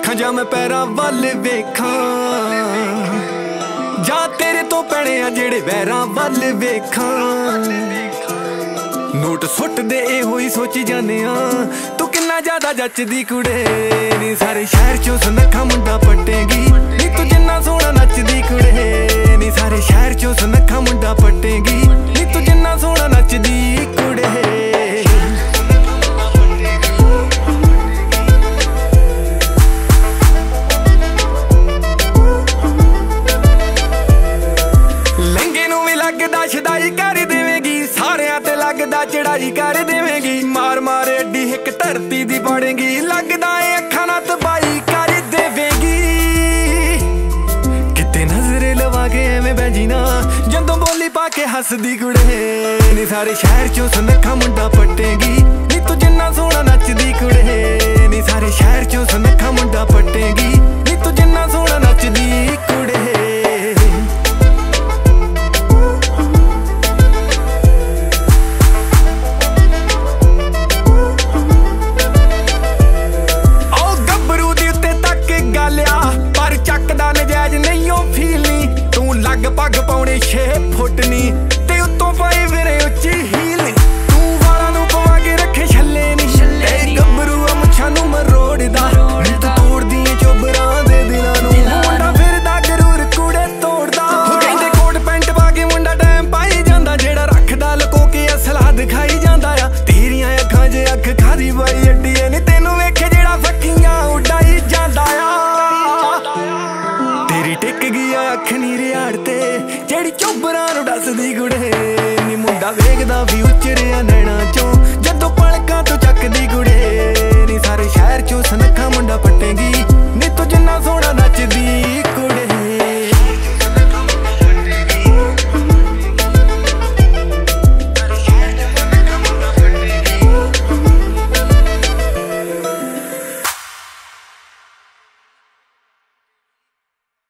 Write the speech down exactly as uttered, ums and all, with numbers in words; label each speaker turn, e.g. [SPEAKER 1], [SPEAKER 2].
[SPEAKER 1] ਰੱਖਾਂ ਜਾਂ ਮੈਂ ਪੈਰਾਂ ਵੱਲ ਵੇਖਾਂ, ਜਾਂ ਤੇਰੇ ਤੋਂ ਪੈਣੇ ਆ ਜਿਹੜੇ ਵੈਰਾਂ ਵੱਲ ਵੇਖਾਂ। ਨੋਟ ਸੁੱਟਦੇ ਇਹੋ ਹੀ ਸੋਚੀ ਜਾਂਦੇ ਆ, ਤੂੰ ਕਿੰਨਾ ਜ਼ਿਆਦਾ ਜੱਚਦੀ ਕੁੜੇ ਨੀ। ਸਾਰੇ ਸ਼ਹਿਰ ਚੋਂ ਸੁਨੱਖਾ ਮੁੰਡਾ ਪੱਟੇਗੀ ਨੀ, ਤੂੰ ਜਿੰਨਾ ਸੋਹਣਾ ਨੱਚਦੀ ਕੁੜੇ ਨੀ। ਸਾਰੇ ਸ਼ਹਿਰ ਚੋਂ ਸੁਨੱਖਾ ਮੁੰਡਾ ਪੱਟੇਗੀ ਨੀ, ਤੂੰ ਜਿੰਨਾ ਸੋਹਣਾ ਨੱਚਦੀ ਕੁੜੇ। ਸ਼ਦਾਈ ਕਰ ਦੇਵੇਂਗੀ ਸਾਰਿਆਂ ਤੇ, ਲੱਗਦਾ ਚੜਾਈ ਕਰ ਦੇਵੇਂਗੀ। ਮਾਰ ਮਾਰ ਅੱਡੀ ਇੱਕ ਧਰਤੀ ਦੀ ਬਣੇਗੀ, ਲੱਗਦਾ ਏ ਅੱਖਾਂ ਨਾਲ ਤਬਾਈ ਕਰ ਦੇਵੇਂਗੀ। ਕਿਤੇ ਨਜ਼ਰੇ ਲਵਾ ਕੇ ਐਵੇਂ ਬੈਜੀ ਨਾ, ਜਦੋਂ ਬੋਲੀ ਪਾ ਕੇ ਹੱਸਦੀ ਕੁੜੇ ਨੀ। ਸਾਰੇ ਸ਼ਹਿਰ ਚੋਂ ਸੁਨੱਖਾ ਮੁੰਡਾ ਪੱਟੇਗੀ ਨੀ, ਤੂੰ ਜਿੰਨਾ ਸੋਹਣਾ ਨੱਚਦੀ ਕੁੜੇ ਨੀ। ਸਾਰੇ ਸ਼ਹਿਰ ਚੋਂ ਸੁਨੱਖਾ ਮੁੰਡਾ ਪੱਟੇਗੀ ਨੀ, ਤੂੰ ਜਿੰਨਾ ਸੋਹਣਾ ਨੱਚਦੀ ਕੁੜੇ। ਪੱਗ ਪਾਉਣੇ ਛੇ ਫੁੱਟ ਨੀ, ਤੇ ਉੱਤੋਂ ਪਾਏ ਵੀਰੇ ਉੱਚੀ ਹੀਲ ਨੀ। ਤੂੰ ਵਾਲਾਂ ਨੂੰ ਪਵਾ ਕੇ ਰੱਖੇ ਛੱਲੇ ਨੀ, ਤੇ ਗੱਭਰੂ ਆ ਮੁੱਛਾਂ ਨੂੰ ਮਰੋੜਦਾ ਨੀ। ਤੂੰ ਤੋੜਦੀ ਏ ਚੋਬਰਾਂ ਦੇ ਦਿਲਾਂ ਨੂੰ, ਮੁੰਡਾ ਫਿਰਦਾ ਗਰੂਰ ਕੂੜੇ ਤੋੜਦਾ। ਕਹਿੰਦੇ ਕੋਟ ਪੈਂਟ ਪਾ ਕੇ ਮੁੰਡਾ ਟਾਈਮ ਪਾਈ ਜਾਂਦਾ, ਜਿਹੜਾ ਰੱਖਦਾ ਲੁਕੋ ਕੇ ਅਸਲਾ ਦਿਖਾਈ